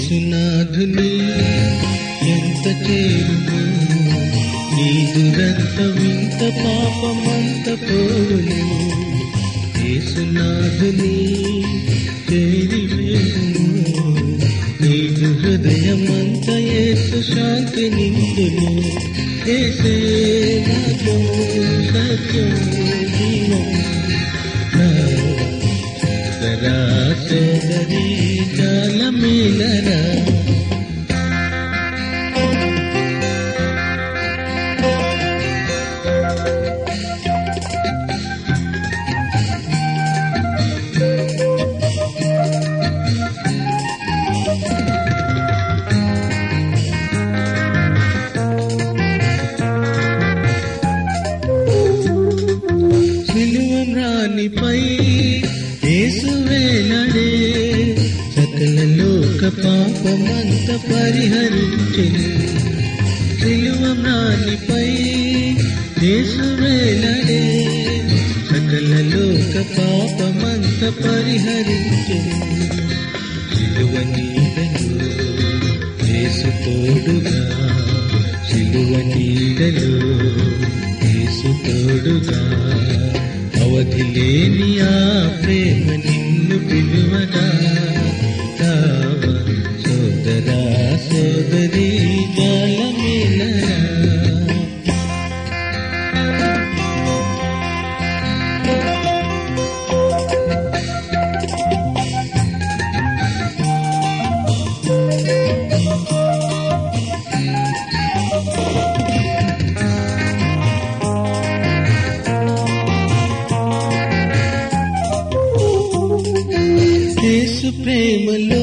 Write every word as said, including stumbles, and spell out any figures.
యేసునాథుని ఎంత చేరును నీ దురంత వింత పాపమంత పోను. యేసునాథుని చేరి వేడును నీదు హృదయమంత యేసు శాంతి నిండును. యేసే మార్గం సత్యం జీవం సోదరా సోదరీ జాలమేలరా. సిలువరానిపై యేసు వేలాడే సకల లోక పాపమంత పరిహరించెను. సిలువరానిపై యేసు వేలాడే సకల లోక పాపమంత పరిహరించెను. సిలువ నీడలో యేసు తోడుగా, సిలువ నీడలో యేసు తోడుగా, అవధి లేని ఆ ప్రేమ నిన్ను పిలువగా. కావా సోదరా సోదరీ జాలమేలరా. యేసు ప్రేమలో